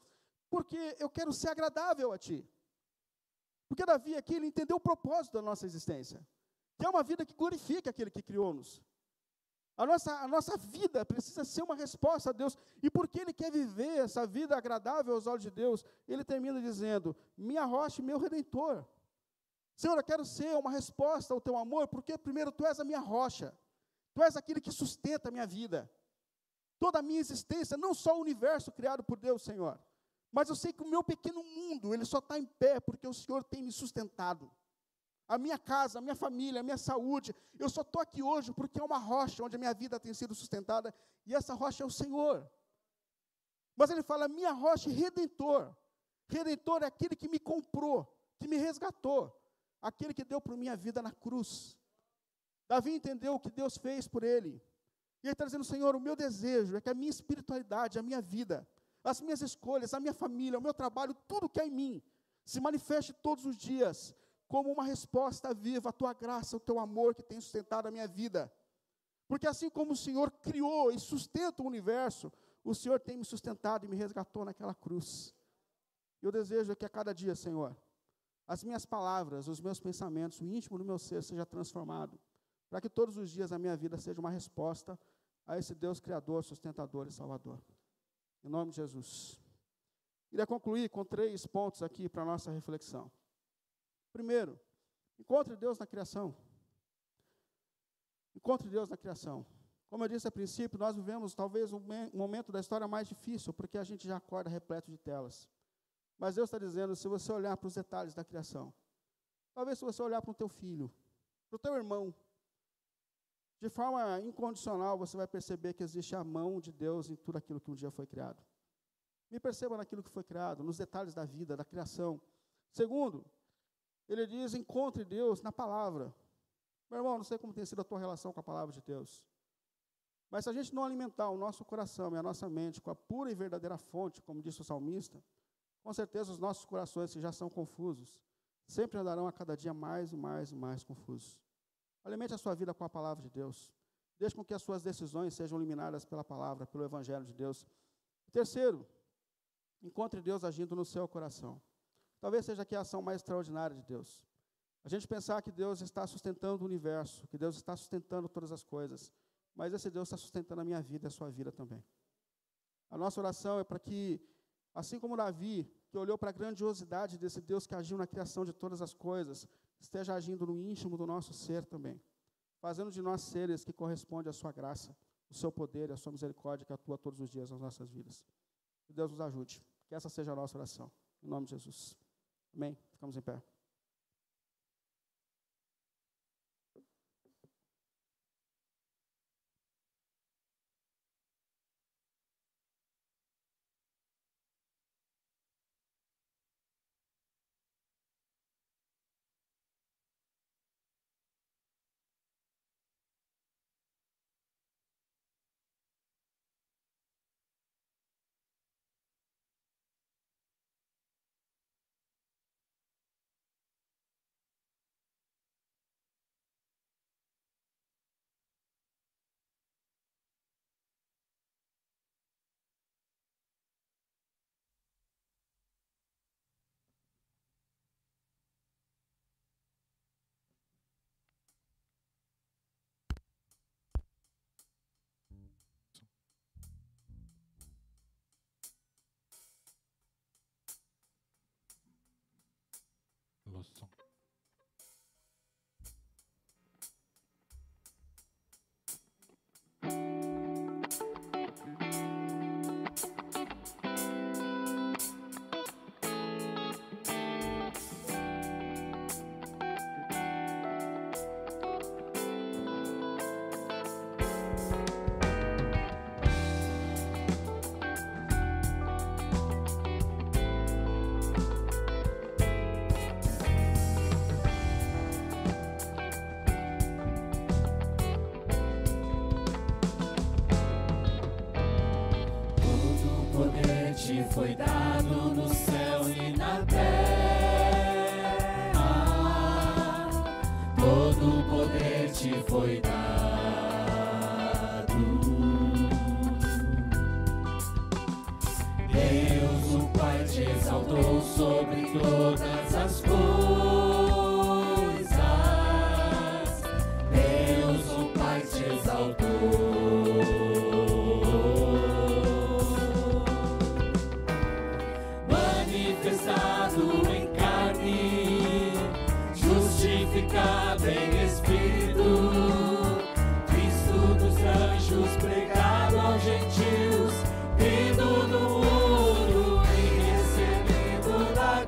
porque eu quero ser agradável a Ti. Porque Davi aqui, ele entendeu o propósito da nossa existência, que é uma vida que glorifica aquele que criou-nos. A nossa vida precisa ser uma resposta a Deus, e porque ele quer viver essa vida agradável aos olhos de Deus, ele termina dizendo, minha rocha e meu redentor. Senhor, eu quero ser uma resposta ao teu amor, porque primeiro tu és a minha rocha, tu és aquele que sustenta a minha vida, toda a minha existência, não só o universo criado por Deus, Senhor, mas eu sei que o meu pequeno mundo, ele só está em pé, porque o Senhor tem me sustentado. A minha casa, a minha família, a minha saúde, eu só estou aqui hoje porque é uma rocha onde a minha vida tem sido sustentada, e essa rocha é o Senhor. Mas ele fala, minha rocha e redentor. Redentor é aquele que me comprou, que me resgatou, aquele que deu por minha vida na cruz. Davi entendeu o que Deus fez por ele. E ele está dizendo, Senhor, o meu desejo é que a minha espiritualidade, a minha vida, as minhas escolhas, a minha família, o meu trabalho, tudo que é em mim, se manifeste todos os dias, como uma resposta viva à tua graça, ao teu amor que tem sustentado a minha vida. Porque assim como o Senhor criou e sustenta o universo, o Senhor tem me sustentado e me resgatou naquela cruz. E o desejo é que a cada dia, Senhor, as minhas palavras, os meus pensamentos, o íntimo do meu ser seja transformado, para que todos os dias a minha vida seja uma resposta a esse Deus Criador, sustentador e Salvador. Em nome de Jesus. Queria concluir com 3 pontos aqui para a nossa reflexão. Primeiro, encontre Deus na criação. Encontre Deus na criação. Como eu disse a princípio, nós vivemos talvez um momento da história mais difícil, porque a gente já acorda repleto de telas. Mas Deus está dizendo, se você olhar para os detalhes da criação, talvez se você olhar para o teu filho, para o teu irmão, de forma incondicional, você vai perceber que existe a mão de Deus em tudo aquilo que um dia foi criado. Me perceba naquilo que foi criado, nos detalhes da vida, da criação. Segundo, ele diz, encontre Deus na palavra. Meu irmão, não sei como tem sido a tua relação com a palavra de Deus, mas se a gente não alimentar o nosso coração e a nossa mente com a pura e verdadeira fonte, como disse o salmista, com certeza os nossos corações, que já são confusos, sempre andarão a cada dia mais e mais e mais confusos. Alimente a sua vida com a palavra de Deus. Deixe com que as suas decisões sejam iluminadas pela palavra, pelo Evangelho de Deus. Terceiro, encontre Deus agindo no seu coração. Talvez seja aqui a ação mais extraordinária de Deus. A gente pensar que Deus está sustentando o universo, que Deus está sustentando todas as coisas, mas esse Deus está sustentando a minha vida e a sua vida também. A nossa oração é para que, assim como Davi, que olhou para a grandiosidade desse Deus que agiu na criação de todas as coisas, esteja agindo no íntimo do nosso ser também, fazendo de nós seres que correspondem à sua graça, o seu poder e a sua misericórdia que atua todos os dias nas nossas vidas. Que Deus nos ajude, que essa seja a nossa oração. Em nome de Jesus. Amém? Ficamos em pé. Leçon. Foi dado no céu e na terra, todo o poder te foi dado. Deus, o Pai te te exaltou sobre todas as coisas. Deus, o Pai, te exaltou. Manifestado em carne, justificado em espírito, Cristo dos anjos, pregado aos gentios, vindo do mundo e recebido da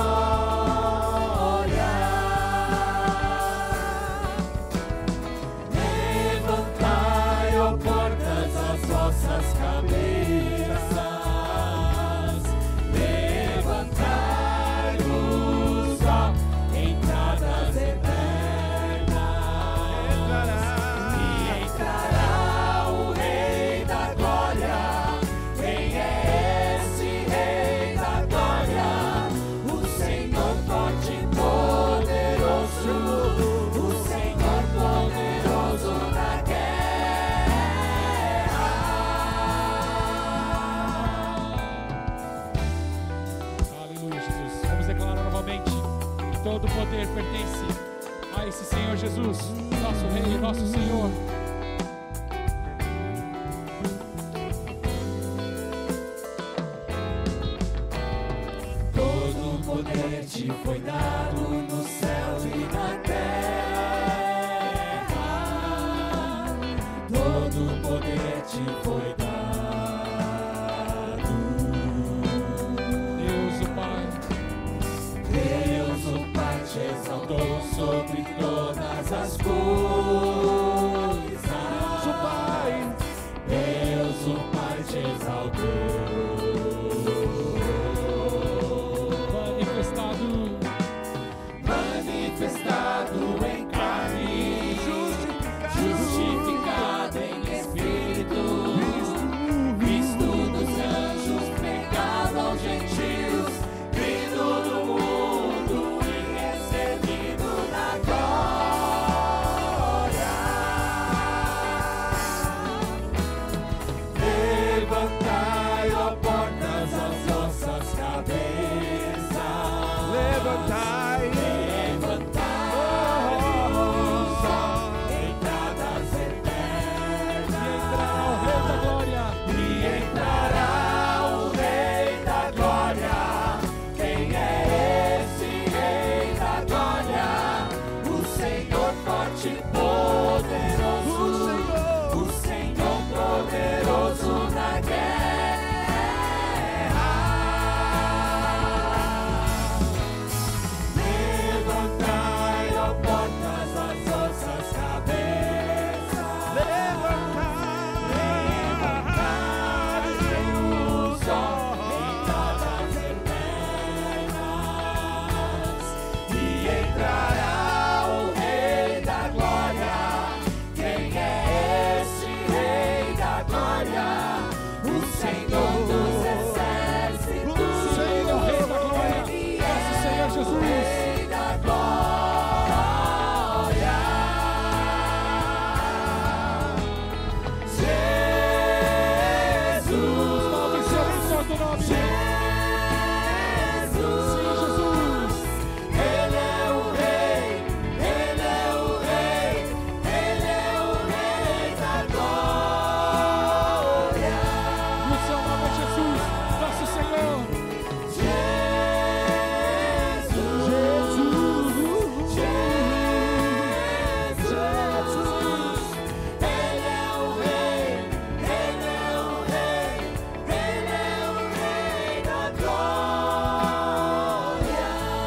glória. Levantai, ó portas, as vossas cabeças, levantai-vos, ó entradas eternas, e entrará o Rei da Glória. Quem é esse Rei da Glória? O Senhor forte e poderoso, o Senhor poderoso na guerra. Aleluia, Jesus. Vamos declarar novamente que todo poder pertence a esse Senhor Jesus, nosso Rei, nosso Senhor. Todo poder te foi dado no céu e na terra. Todo poder te foi dado. Deus, o Pai, Deus, o Pai, te exaltou sobre todas as coisas. Deus, o Pai, te exaltou. Manifestado em carne, justificado em espírito, visto dos anjos, pregado aos gentios, vindo do mundo e recebido da glória. Levantai, ó portas, as vossas cabeças. Levantai. Levantai-vos, ó entradas eternas, e entrará o Rei da Glória. Quem é esse Rei da Glória? O Senhor forte e poderoso, o Senhor poderoso na guerra. Levantai, ó portas, as vossas cabeças. Levantai-vos, ó entradas eternas, e entrará o Rei da Glória. Quem é esse Rei da Glória? O Senhor dos exércitos, o Senhor, Rei da Glória, nosso Senhor Jesus. Rei da Glória. Jesus, Abençoe o santo nome. Sim, Jesus. Ele é o Rei, Ele é o Rei, Ele é o Rei da Glória. E o seu nome é Jesus, nosso Senhor. Jesus, Ele é o Rei, Ele é o Rei, Ele é o Rei da Glória.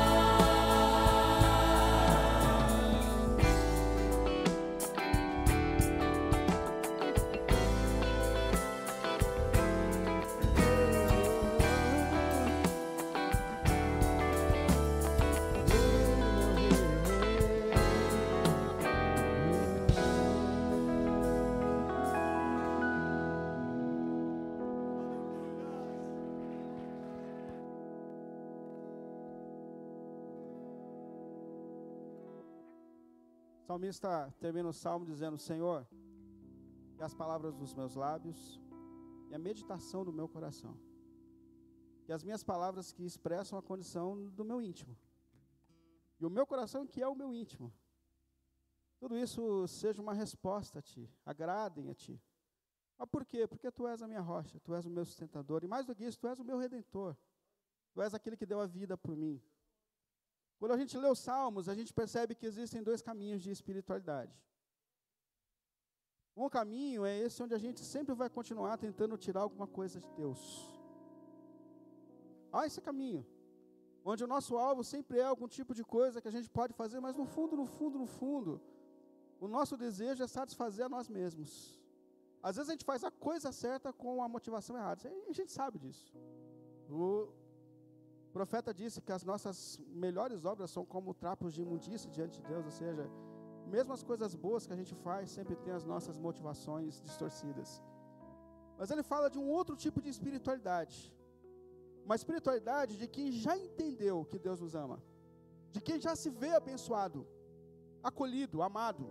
O salmista termina o salmo dizendo: Senhor, que as palavras dos meus lábios e a meditação do meu coração que as minhas palavras que expressam a condição do meu íntimo, e o meu coração que é o meu íntimo, tudo isso seja uma resposta a Ti, agradem a Ti. Mas por quê? Porque Tu és a minha rocha, Tu és o meu sustentador, e mais do que isso, Tu és o meu redentor, Tu és aquele que deu a vida por mim. Quando a gente lê os Salmos, a gente percebe que existem dois caminhos de espiritualidade. Um caminho é esse onde a gente sempre vai continuar tentando tirar alguma coisa de Deus. Há esse caminho, onde o nosso alvo sempre é algum tipo de coisa que a gente pode fazer, mas no fundo, o nosso desejo é satisfazer a nós mesmos. Às vezes a gente faz a coisa certa com a motivação errada, a gente sabe disso. O profeta disse que as nossas melhores obras são como trapos de imundícia diante de Deus, ou seja, mesmo as coisas boas que a gente faz, sempre tem as nossas motivações distorcidas. Mas ele fala de um outro tipo de espiritualidade, uma espiritualidade de quem já entendeu que Deus nos ama, de quem já se vê abençoado, acolhido, amado,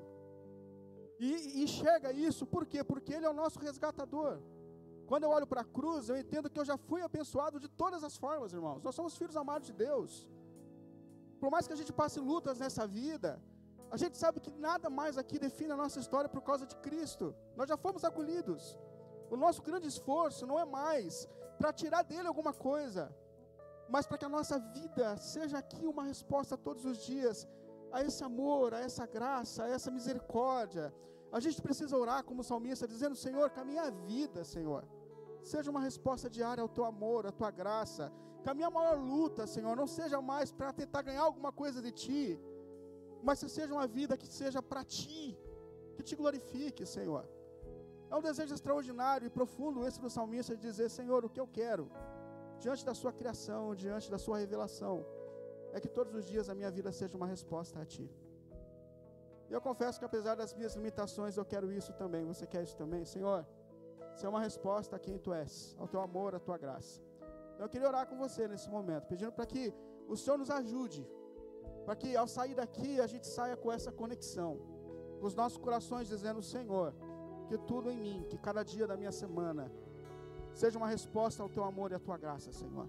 e enxerga isso, por quê? Porque Ele é o nosso resgatador. Quando eu olho para a cruz, eu entendo que eu já fui abençoado de todas as formas, irmãos. Nós somos filhos amados de Deus. Por mais que a gente passe lutas nessa vida, a gente sabe que nada mais aqui define a nossa história por causa de Cristo. Nós já fomos acolhidos. O nosso grande esforço não é mais para tirar dele alguma coisa, mas para que a nossa vida seja aqui uma resposta todos os dias a esse amor, a essa graça, a essa misericórdia. A gente precisa orar como salmista, dizendo: Senhor, que a minha vida, Senhor, seja uma resposta diária ao Teu amor, à Tua graça. Que a minha maior luta, Senhor, não seja mais para tentar ganhar alguma coisa de Ti, mas que seja uma vida que seja para Ti, que Te glorifique, Senhor. É um desejo extraordinário e profundo esse do salmista de dizer: Senhor, o que eu quero, diante da Sua criação, diante da Sua revelação, é que todos os dias a minha vida seja uma resposta a Ti. E eu confesso que apesar das minhas limitações, eu quero isso também. Você quer isso também? Senhor, isso é uma resposta a quem Tu és, ao Teu amor, à Tua graça. Então eu queria orar com você nesse momento, pedindo para que o Senhor nos ajude, para que ao sair daqui a gente saia com essa conexão, com os nossos corações dizendo: Senhor, que tudo em mim, que cada dia da minha semana seja uma resposta ao Teu amor e à Tua graça, Senhor.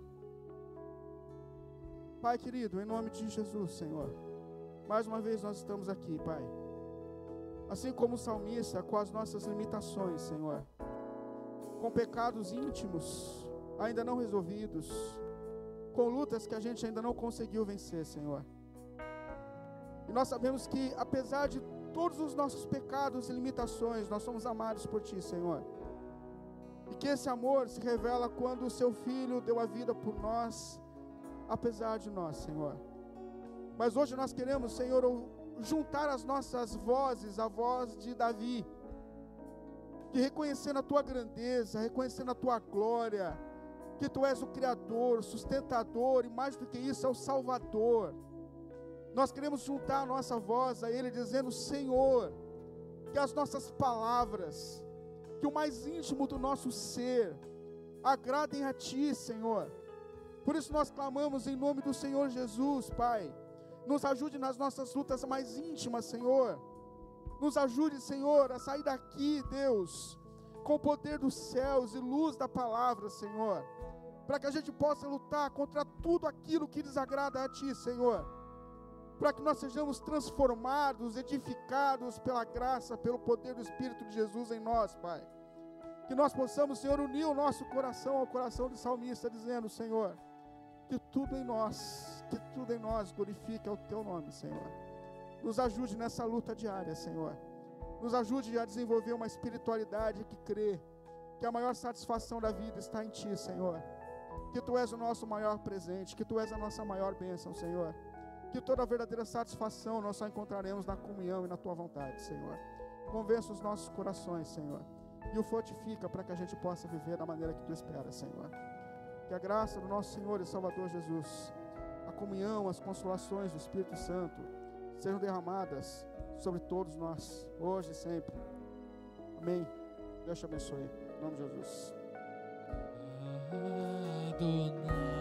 Pai querido, em nome de Jesus, Senhor, mais uma vez nós estamos aqui, Pai, assim como o salmista, com as nossas limitações, Senhor, com pecados íntimos ainda não resolvidos, com lutas que a gente ainda não conseguiu vencer, Senhor. E nós sabemos que, apesar de todos os nossos pecados e limitações, nós somos amados por Ti, Senhor. E que esse amor se revela quando o Seu Filho deu a vida por nós, apesar de nós, Senhor. Mas hoje nós queremos, Senhor, juntar as nossas vozes à voz de Davi, que reconhecendo a Tua grandeza, reconhecendo a Tua glória, que Tu és o Criador, sustentador, e mais do que isso, é o Salvador. Nós queremos juntar a nossa voz a Ele, dizendo: Senhor, que as nossas palavras, que o mais íntimo do nosso ser, agradem a Ti, Senhor. Por isso nós clamamos em nome do Senhor Jesus, Pai. Nos ajude nas nossas lutas mais íntimas, Senhor. Nos ajude, Senhor, a sair daqui, Deus, com o poder dos céus e luz da palavra, Senhor, para que a gente possa lutar contra tudo aquilo que desagrada a Ti, Senhor, para que nós sejamos transformados, edificados pela graça, pelo poder do Espírito de Jesus em nós, Pai. Que nós possamos, Senhor, unir o nosso coração ao coração do salmista, dizendo: Senhor, que tudo em nós glorifique o Teu nome, Senhor. Nos ajude nessa luta diária, Senhor. Nos ajude a desenvolver uma espiritualidade que crê que a maior satisfação da vida está em Ti, Senhor. Que Tu és o nosso maior presente, que Tu és a nossa maior bênção, Senhor. Que toda a verdadeira satisfação nós só encontraremos na comunhão e na Tua vontade, Senhor. Convença os nossos corações, Senhor, e o fortifica para que a gente possa viver da maneira que Tu esperas, Senhor. Que a graça do nosso Senhor e Salvador Jesus, a comunhão, as consolações do Espírito Santo sejam derramadas sobre todos nós, hoje e sempre. Amém. Deus te abençoe. Em nome de Jesus. Adonai.